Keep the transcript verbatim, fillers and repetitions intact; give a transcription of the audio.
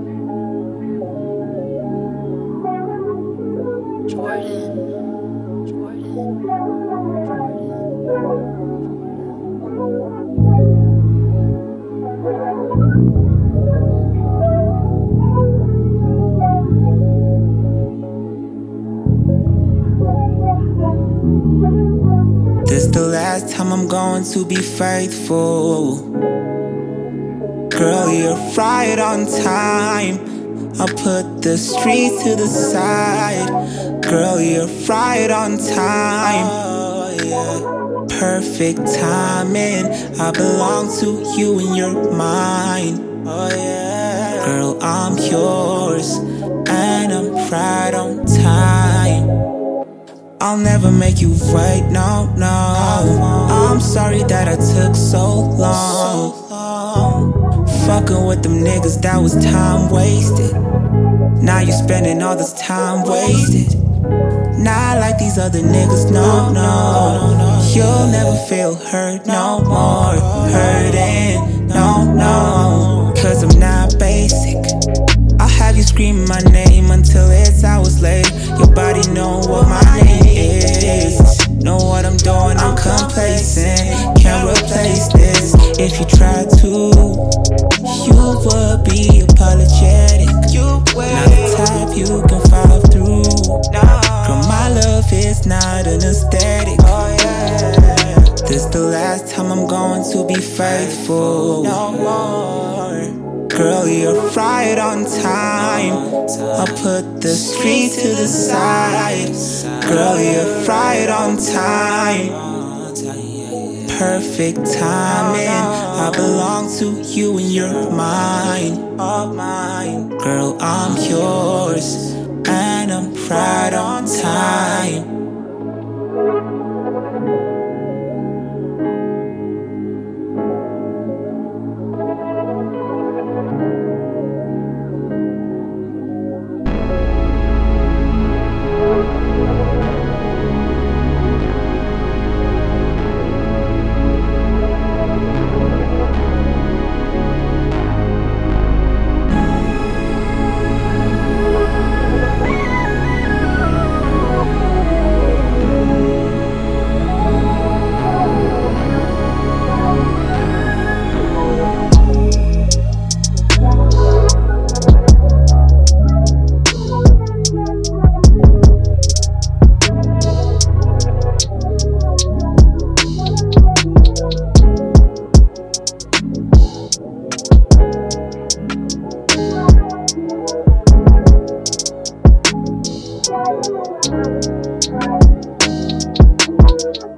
Jordan, Jordan, This the last time I'm going to be faithful. Girl, you're right on time. I'll put the streets to the side. Girl, you're right on time. Oh, yeah. Perfect timing. I belong to you and you're mine. Oh, yeah. Girl, I'm yours, and I'm right on time. I'll never make you wait, no, no. I'm sorry that I took so long. Fucking with them niggas, that was time wasted. Now you're spending all this time wasted. Not like these other niggas, no, no. You'll never feel hurt no more. Hurting, no, no. Cause I'm not basic. I'll have you screaming my name until it's hours late. Your body know what my name is. Know what I'm doing, I'm complacent. Can't replace this. If you try to, you would be apologetic. Not the type you can follow through. Girl, my love is not an aesthetic. This the last time I'm going to be faithful. No more. Girl, you're right on time. I'll put the streets to the side. Girl, you're right on time. Perfect timing. I belong to you and you're mine. Girl, I'm yours, and I'm right on time.